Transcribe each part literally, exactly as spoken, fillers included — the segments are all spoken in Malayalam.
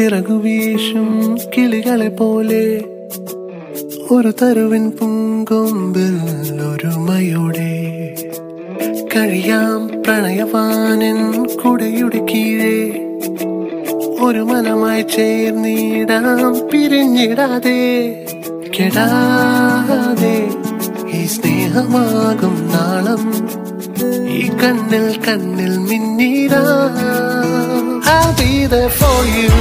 ചിറകുവീശും കിളികളെ പോലെ ഒരു തരുവിൻ പൂങ്കൊമ്പിൽ ഒരുമയോടെ കഴിയാം പ്രണയവാനൻ കുടയുടെ കീഴേ ഒരു മനമായി ചേർന്നിടാം പിരിഞ്ഞിടാതെ കെടാതെ ഈ സ്നേഹമാകും നാളം ഈ കണ്ണിൽ കണ്ണിൽ മിന്നിടാ I'll be there for you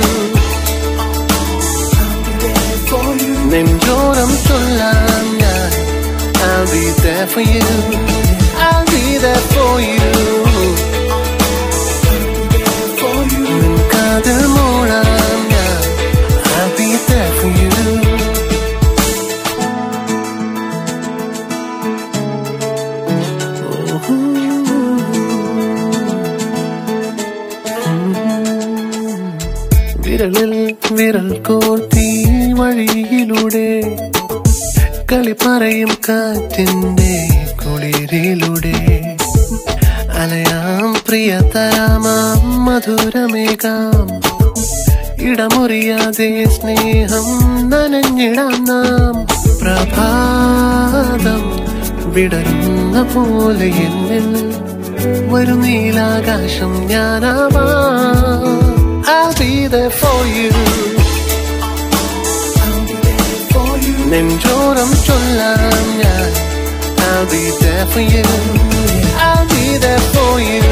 നെഞ്ചോരം ചൊല്ലാം ഞാൻ I'll be there for you I'll be there for you നിൻ കാതിൽ മൂളാം ഞാൻ I'll be there for you വിരലിൽ വിരൽ കോർത്തി വഴിയിലൂടെ കളി പറയും കാറ്റിന്റെ കുളിരിലൂടെ അലയാം പ്രിയതരമാം മധുരമേകാം ഇടമുറിയാതെ സ്നേഹം നനഞ്ഞിടാം നാം പ്രഭാതം വിടരുന്ന പോലെ എന്നിൽ വരും നീലാകാശം ഞാനാവാം I'll be there for you നെഞ്ചോരം ചൊല്ലാം ഞാൻ I'll be there for you I'll be there for you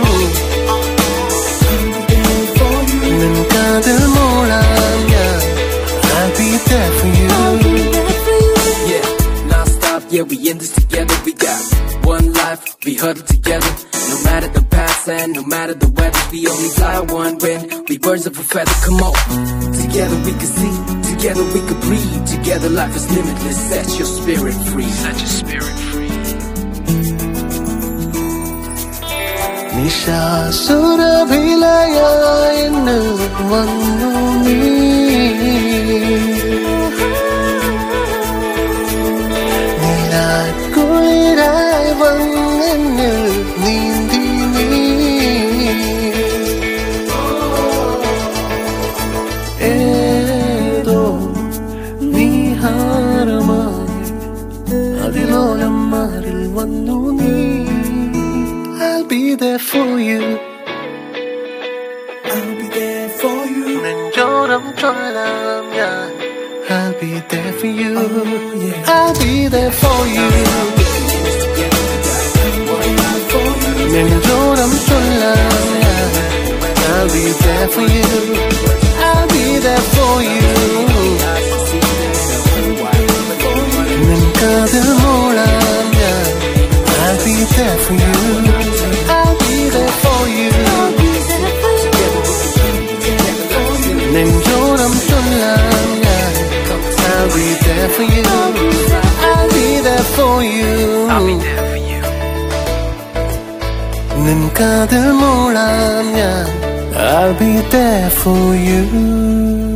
നിൻ കാതിൽ മൂളാം ഞാൻ I'll be there for you Yeah, non-stop, yeah, we in this together. We got one life, we huddle together. No matter the past and no matter the weather, we only fly one wind, we birds of a feather. Come on, together we can see, together we can breathe, together life is limitless. Set your spirit free. Set your spirit free. നിശാസുരഭിലയായി എന്നിൽ വന്നു നീ നിലാക്കുളിരായി വന്നെന്നിൽ നീന്തി നീ ഏതോ നീഹാരമായി അതിലോലം മാറിൽ വന്നു നീ I'll be there for you I'll be there for you. നെഞ്ചോരം ചൊല്ലാം ഞാൻ I'll be there for you Oh, yeah. I'll be there for you നെഞ്ചോരം ചൊല്ലാം ഞാൻ I'll be there for you I'll be there for you നിൻ കാതിൽ മൂളാം ഞാൻ I'll be there for you I'll be there for you നെഞ്ചോരം ചൊല്ലാം ഞാൻ I'll be there for you I'll be there for you I'll be there for you. നിൻ കാതിൽ മൂളാം ഞാൻ I'll be there for you